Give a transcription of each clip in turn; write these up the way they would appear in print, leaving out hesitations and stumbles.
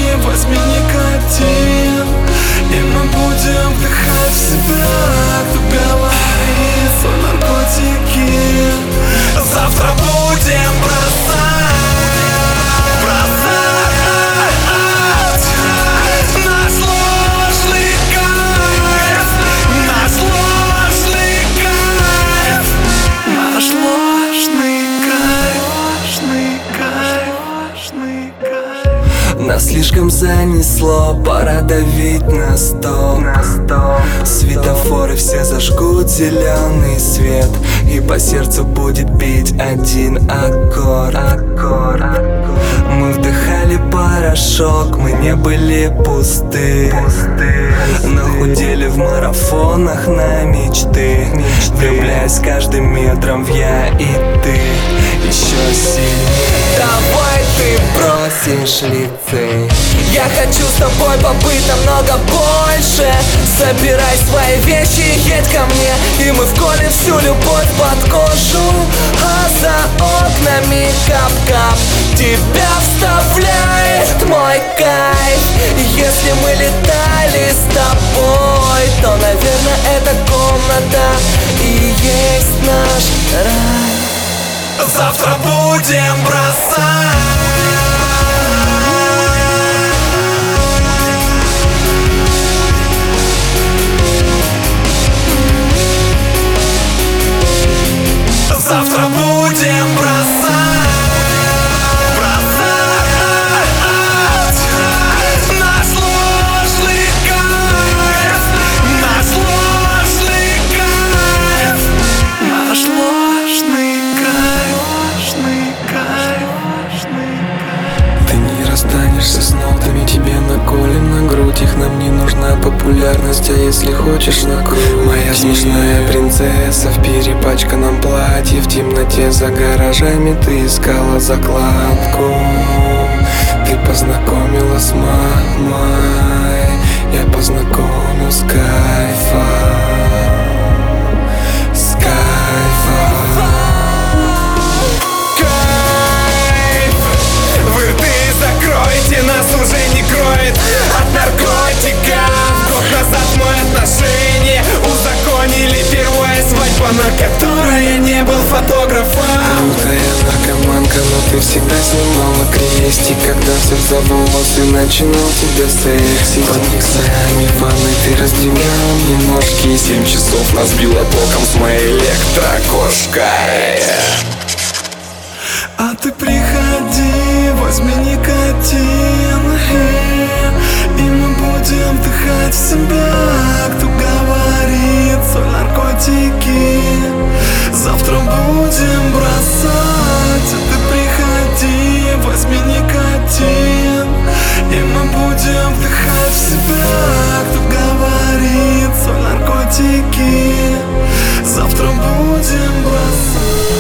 возьми никотин, и мы будем вдыхать в себя. Кто говорит, что наркотики завтра будем бросать наш ложный кайф, наш ложный кайф, наш ложный кайф, ложный кайф, ложный кайф. Нас слишком занесло, пора давить на стол. Светофоры все зажгут зеленый свет, и по сердцу будет бить один аккорд. Мы вдыхали порошок, мы не были пусты, но худели в марафонах на мечты, влюбляясь каждым метром в я и ты еще сильнее. Давай ты бросишь лицей, я хочу с тобой побыть намного больше. Собирай свои вещи, едь ко мне, и мы вколем всю любовь под кожу. А за окнами кап-кап тебя вставляет мой кайф. И если мы летали с тобой, то, наверное, эта комната и есть наш рай. Завтра будем бросать завтра будем бросать наш ложный кайф, наш ложный кайф, наш ложный кайф, ложный кайф, ложный кайф. Ты не расстанешься с нотами, тебе наколем на грудь. Их нам не нужна популярность, а если хочешь накруть. Моя смешная принцесса в перепачканном платье, в темноте за гаражами ты искала закладку. Ты познакомила с мамой, я познакомил с кайфом, с кайфом. Кайф! Вы рты закройте, нас уже не кроет от наркотика. Год назад мы отношения узаконили, первая свадьба, на которой я не был фотографом. Лютая наркоманка, но ты всегда снимала крестик, когда все за волосы начинал тебя сексить. Под миксами в ванной ты раздвигала мне ножки, 7 часов нас била током с моей электрокошкой. А ты приходи, возьми никотин, и мы будем вдыхать в себя. Кто говорит, соль, наркотики завтра будем бросать. А ты приходи, возьми никотин, и мы будем вдыхать в себя. Кто говорит, соль, наркотики завтра будем бросать.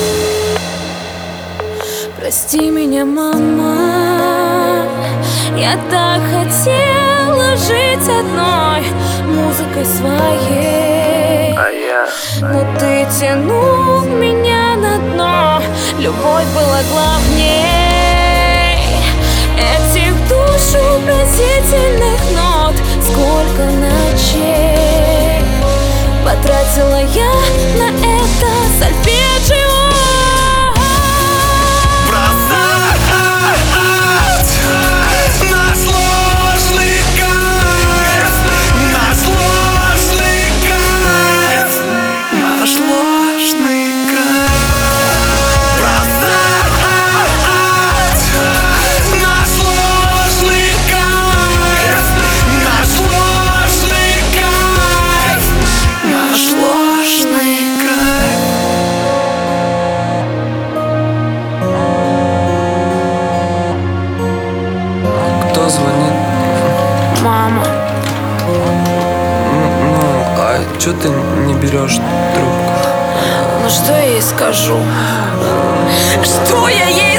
Прости меня, мама, я так хотела жить одной музыкой своей, но ты тянул меня на дно. Любовь была главней этих душу пронзительных нот. Сколько ночей потратила я на это сольфеджио. Мама. Чё ты не берешь трубку? Ну что я ей скажу? Что я ей